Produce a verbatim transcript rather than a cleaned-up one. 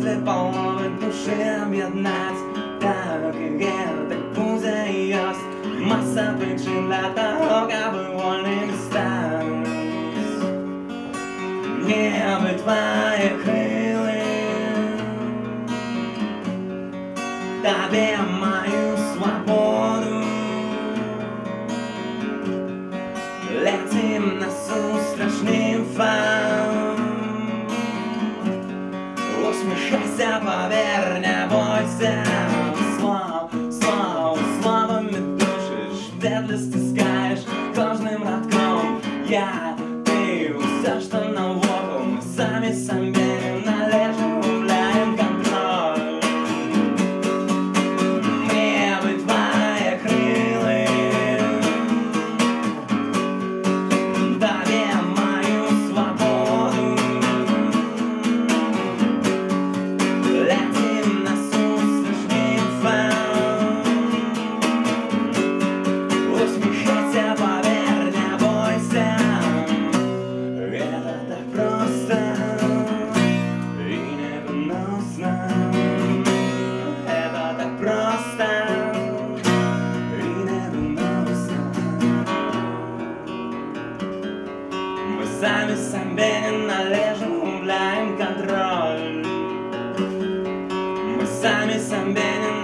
Если половой души объединять, так и это пузо есть. Масса причин для того, как бы вольными стать. Небо твои крылья, тебе мою свободу. Летим насустрач фан. Усмехайся, поверь, не бойся. Слав, славу, словами душишь, петли стискаешь кожным радком. Я, ты, все, что навокруг, мы сами себе належим, губляем контроль. Мне быть твои крылья, тебе мою свободу. Летим насустрач фан. Усмехайся, поверь, не бойся. Это так просто и невыносно. Это так просто и невыносно. Мы сами себе не належим, губляем контроль. Мы сами себе не